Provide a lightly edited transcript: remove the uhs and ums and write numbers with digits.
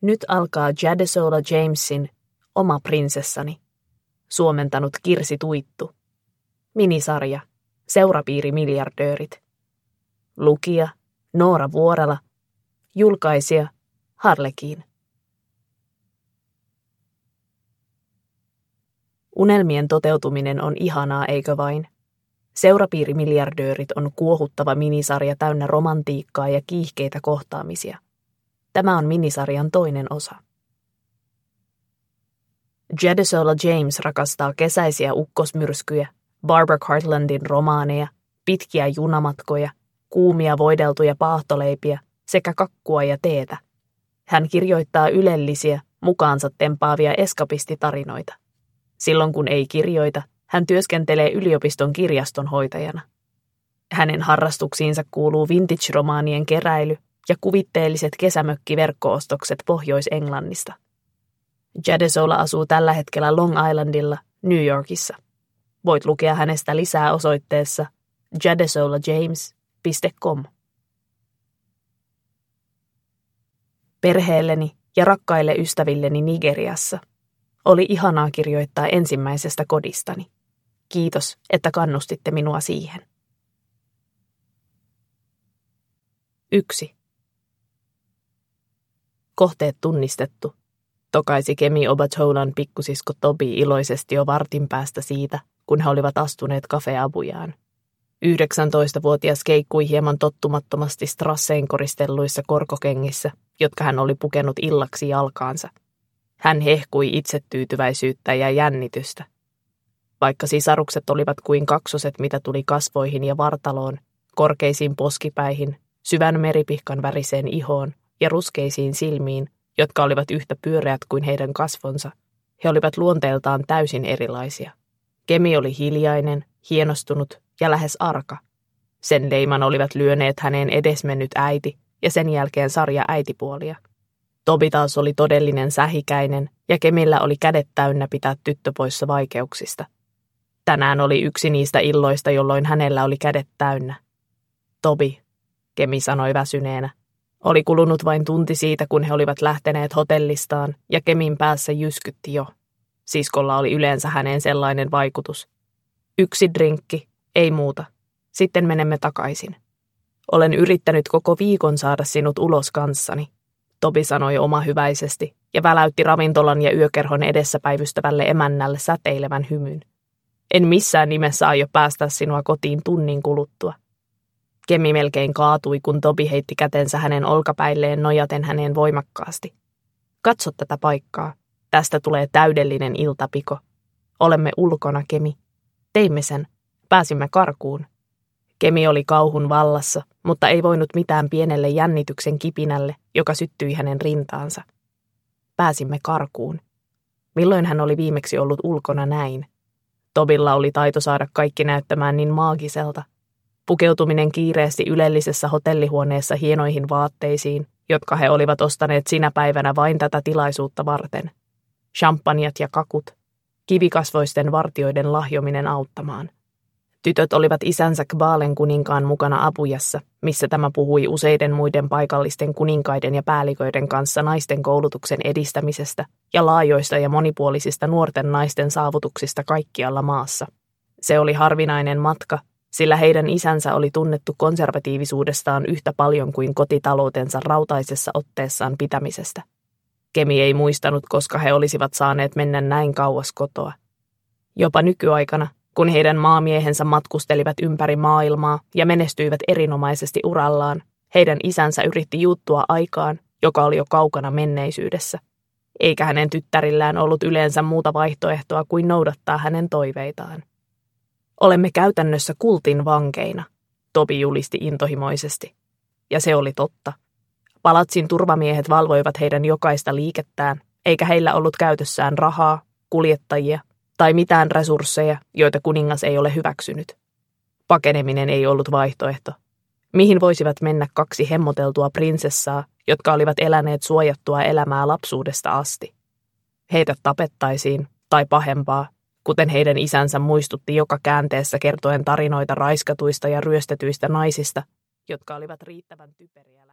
Nyt alkaa Jadesola Jamesin Oma prinsessani, suomentanut Kirsi Tuittu. Minisarja, seurapiirimiljardöörit. Lukija, Noora Vuorela. Julkaisija, Harlekin. Unelmien toteutuminen on ihanaa, eikö vain? Seurapiirimiljardöörit on kuohuttava minisarja täynnä romantiikkaa ja kiihkeitä kohtaamisia. Tämä on minisarjan toinen osa. Jadesola James rakastaa kesäisiä ukkosmyrskyjä, Barbara Cartlandin romaaneja, pitkiä junamatkoja, kuumia voideltuja paahtoleipiä sekä kakkua ja teetä. Hän kirjoittaa ylellisiä, mukaansa tempaavia eskapistitarinoita. Silloin kun ei kirjoita, hän työskentelee yliopiston kirjastonhoitajana. Hänen harrastuksiinsa kuuluu vintage-romaanien keräily ja kuvitteelliset kesämökkiverkko-ostokset Pohjois-Englannista. Jadesola asuu tällä hetkellä Long Islandilla, New Yorkissa. Voit lukea hänestä lisää osoitteessa jadesolajames.com. Perheelleni ja rakkaille ystävilleni Nigeriassa oli ihanaa kirjoittaa ensimmäisestä kodistani. Kiitos, että kannustitte minua siihen. 1. Kohteet tunnistettu. Tokaisi Kemi Obatolan pikkusisko Tobi iloisesti jo vartin päästä siitä, kun he olivat astuneet kafeabujaan. 19-vuotias keikkui hieman tottumattomasti strasseen koristelluissa korkokengissä, jotka hän oli pukenut illaksi jalkaansa. Hän hehkui itsetyytyväisyyttä ja jännitystä. Vaikka sisarukset olivat kuin kaksoset, mitä tuli kasvoihin ja vartaloon, korkeisiin poskipäihin, syvän meripihkan väriseen ihoon ja ruskeisiin silmiin, jotka olivat yhtä pyöreät kuin heidän kasvonsa, he olivat luonteeltaan täysin erilaisia. Kemi oli hiljainen, hienostunut ja lähes arka. Sen leiman olivat lyöneet häneen edesmennyt äiti ja sen jälkeen sarja äitipuolia. Tobi taas oli todellinen sähikäinen ja Kemillä oli kädet täynnä pitää tyttö poissa vaikeuksista. Tänään oli yksi niistä illoista, jolloin hänellä oli kädet täynnä. Tobi, Kemi sanoi väsyneenä. Oli kulunut vain tunti siitä, kun he olivat lähteneet hotellistaan ja Kemin päässä jyskytti jo. Siskolla oli yleensä häneen sellainen vaikutus. 1 drinkki, ei muuta. Sitten menemme takaisin. Olen yrittänyt koko viikon saada sinut ulos kanssani, Tobi sanoi omahyväisesti ja väläytti ravintolan ja yökerhon edessä päivystävälle emännälle säteilevän hymyn. En missään nimessä aio päästä sinua kotiin tunnin kuluttua. Kemi melkein kaatui, kun Tobi heitti kätensä hänen olkapäilleen nojaten häneen voimakkaasti. Katso tätä paikkaa. Tästä tulee täydellinen iltapiko. Olemme ulkona, Kemi. Teimme sen. Pääsimme karkuun. Kemi oli kauhun vallassa, mutta ei voinut mitään pienelle jännityksen kipinälle, joka syttyi hänen rintaansa. Pääsimme karkuun. Milloin hän oli viimeksi ollut ulkona näin? Tobilla oli taito saada kaikki näyttämään niin maagiselta. Pukeutuminen kiireesti ylellisessä hotellihuoneessa hienoihin vaatteisiin, jotka he olivat ostaneet sinä päivänä vain tätä tilaisuutta varten. Champanjat ja kakut, kivikasvoisten vartijoiden lahjominen auttamaan. Tytöt olivat isänsä Kbaalen kuninkaan mukana Abujassa, missä tämä puhui useiden muiden paikallisten kuninkaiden ja päälliköiden kanssa naisten koulutuksen edistämisestä ja laajoista ja monipuolisista nuorten naisten saavutuksista kaikkialla maassa. Se oli harvinainen matka, sillä heidän isänsä oli tunnettu konservatiivisuudestaan yhtä paljon kuin kotitaloutensa rautaisessa otteessaan pitämisestä. Kemi ei muistanut, koska he olisivat saaneet mennä näin kauas kotoa. Jopa nykyaikana, kun heidän maamiehensä matkustelivat ympäri maailmaa ja menestyivät erinomaisesti urallaan, heidän isänsä yritti juuttua aikaan, joka oli jo kaukana menneisyydessä. Eikä hänen tyttärillään ollut yleensä muuta vaihtoehtoa kuin noudattaa hänen toiveitaan. Olemme käytännössä kultin vankeina, Tobi julisti intohimoisesti. Ja se oli totta. Palatsin turvamiehet valvoivat heidän jokaista liikettään, eikä heillä ollut käytössään rahaa, kuljettajia tai mitään resursseja, joita kuningas ei ole hyväksynyt. Pakeneminen ei ollut vaihtoehto. Mihin voisivat mennä 2 hemmoteltua prinsessaa, jotka olivat eläneet suojattua elämää lapsuudesta asti? Heitä tapettaisiin, tai pahempaa, kuten heidän isänsä muistutti joka käänteessä kertoen tarinoita raiskatuista ja ryöstetyistä naisista, jotka olivat riittävän typeriä